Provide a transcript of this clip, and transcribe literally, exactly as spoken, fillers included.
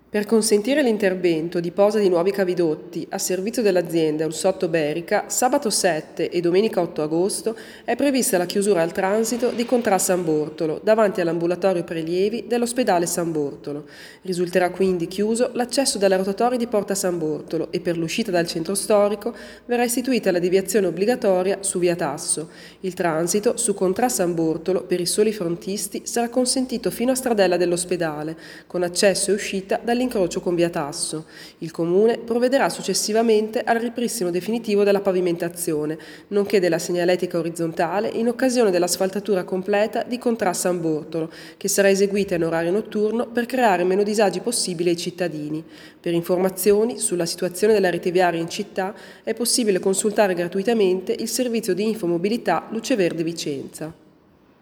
Per consentire l'intervento di posa di nuovi cavidotti a servizio dell'azienda Ursotto Berica, sabato sette e domenica otto agosto è prevista la chiusura al transito di Contrà San Bortolo davanti all'ambulatorio prelievi dell'ospedale San Bortolo. Risulterà quindi chiuso l'accesso dalla rotatoria di Porta San Bortolo e per l'uscita dal centro storico verrà istituita la deviazione obbligatoria su via Tasso. Il transito su Contrà San Bortolo per i soli frontisti sarà consentito fino a Stradella dell'ospedale, con accesso e uscita dall'interno incrocio con via Tasso. Il Comune provvederà successivamente al ripristino definitivo della pavimentazione, nonché della segnaletica orizzontale in occasione dell'asfaltatura completa di Contrà San Bortolo, che sarà eseguita in orario notturno per creare meno disagi possibili ai cittadini. Per informazioni sulla situazione della rete viaria in città è possibile consultare gratuitamente il servizio di infomobilità Luce Verde Vicenza.